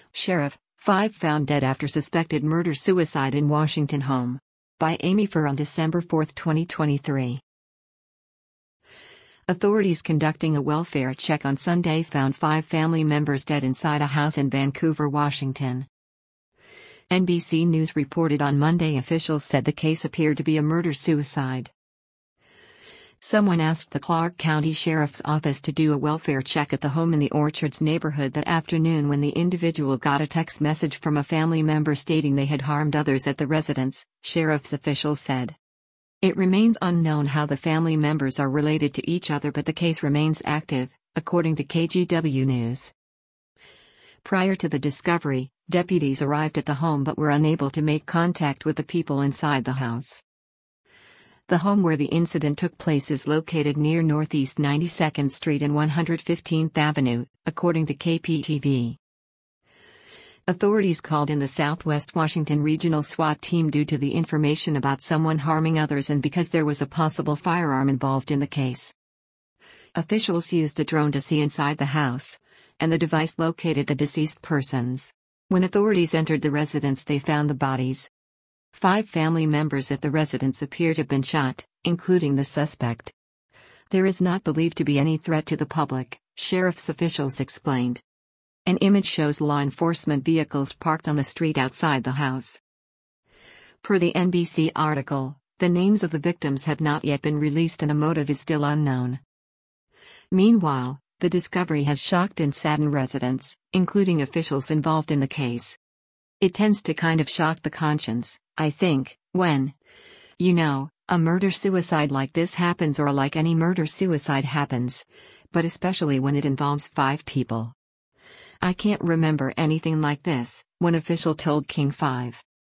Sheriff, 5 found dead after suspected murder-suicide in Washington home. By Amy Furr on December 4, 2023. Authorities conducting a welfare check on Sunday found 5 family members dead inside a house in Vancouver, Washington. NBC News reported on Monday officials said the case appeared to be a murder-suicide. Someone asked the Clark County Sheriff's Office to do a welfare check at the home in the Orchards neighborhood that afternoon when the individual got a text message from a family member stating they had harmed others at the residence, sheriff's officials said. It remains unknown how the family members are related to each other, but the case remains active, according to KGW News. Prior to the discovery, deputies arrived at the home but were unable to make contact with the people inside the house. The home where the incident took place is located near Northeast 92nd Street and 115th Avenue, according to KPTV. Authorities called in the Southwest Washington Regional SWAT team due to the information about someone harming others and because there was a possible firearm involved in the case. Officials used a drone to see inside the house, and the device located the deceased persons. When authorities entered the residence, they found the bodies. 5 family members at the residence appear to have been shot, including the suspect. There is not believed to be any threat to the public, sheriff's officials explained. An image shows law enforcement vehicles parked on the street outside the house. Per the NBC article, the names of the victims have not yet been released and a motive is still unknown. Meanwhile, the discovery has shocked and saddened residents, including officials involved in the case. It tends to kind of shock the conscience, I think, when, a murder-suicide like this happens, or like any murder-suicide happens, but especially when it involves 5 people. I can't remember anything like this, one official told King 5.